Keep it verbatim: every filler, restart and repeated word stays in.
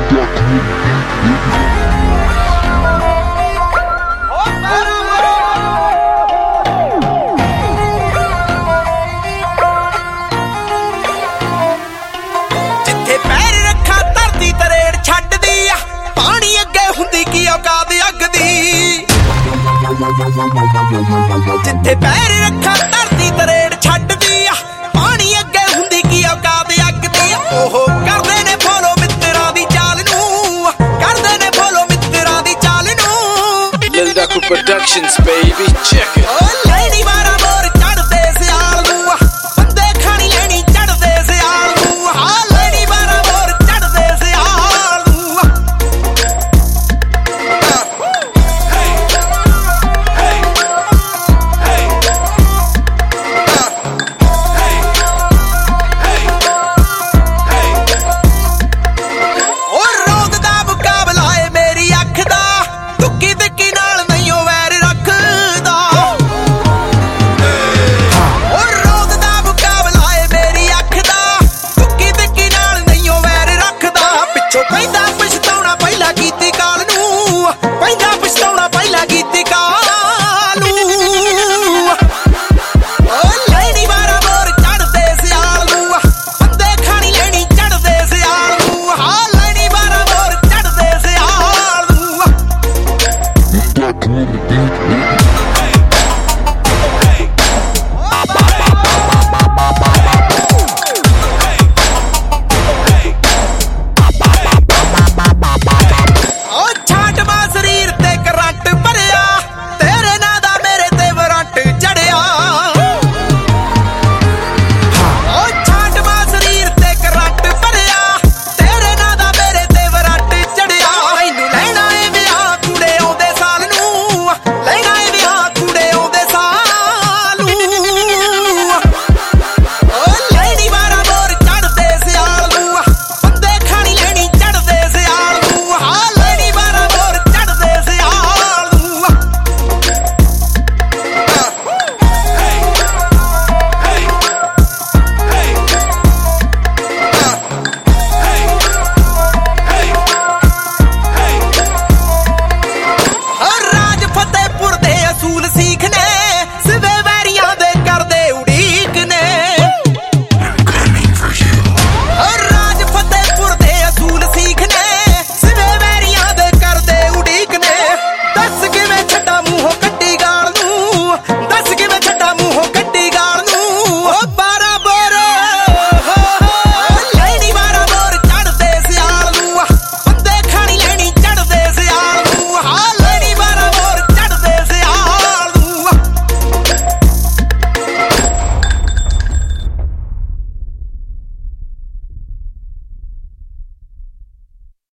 ਜਿੱਥੇ ਪੈਰ ਰੱਖਾਂ ਧਰਤੀ ਤਰੇੜ ਛੱਡਦੀ ਆ, ਪਾਣੀ ਅੱਗੇ ਹੁੰਦੀ ਕੀ ਔਕਾਤ ਅੱਗ ਦੀ। ਜਿੱਥੇ ਪੈਰ ਰੱਖਾਂ ਧਰਤੀ ਤਰੇੜ ਛੱਡਦੀ ਆ, ਪਾਣੀ ਅੱਗੇ ਹੁੰਦੀ ਕੀ ਔਕਾਤ ਅੱਗ ਦੀ। ਉਹ ਕਰਦੇ ਨੇ ਫੋਲੋ ਮਿੱਤਰਾਂ ਦੀ ਚਾਲ ਨੂੰ, ਕਰਦੇ ਨੇ ਫੋਲੋ ਮਿੱਤਰਾਂ ਦੀ ਚਾਲ ਨੂੰ। Lil Daku Productions, baby, check it.